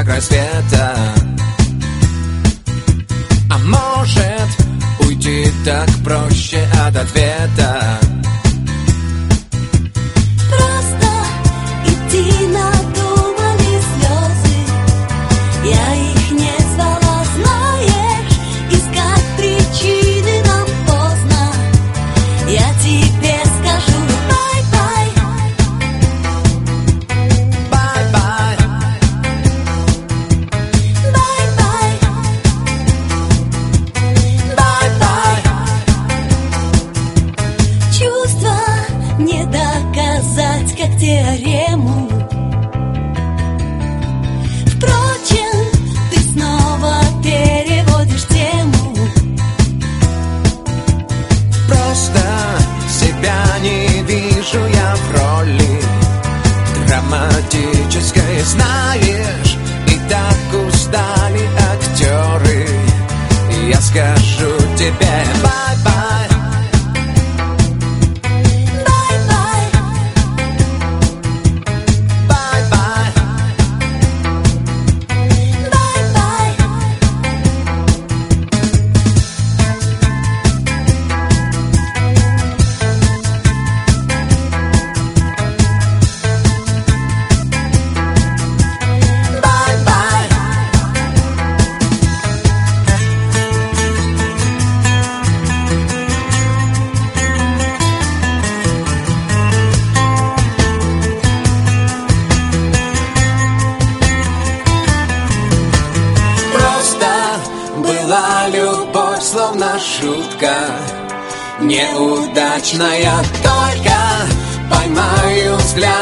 на край света. А может, уйти так проще от ответа. Просто идти надумали слезы. Я их не звала, знаешь. Искать причины нам поздно. Я тебе скажу бай-бай. Бай-бай. Бай-бай. Бай-бай. Чувства не доказать, как теорему. Впрочем, ты снова переводишь тему. Просто себя не вижу я в роли драматической, знаешь. И так устали актеры. Я скажу тебе бай-бай. Бай-бай. Бай-бай. Бай-бай. Bye-bye. Просто была любовь, словно шутка, неудачная, только поймаю взгляд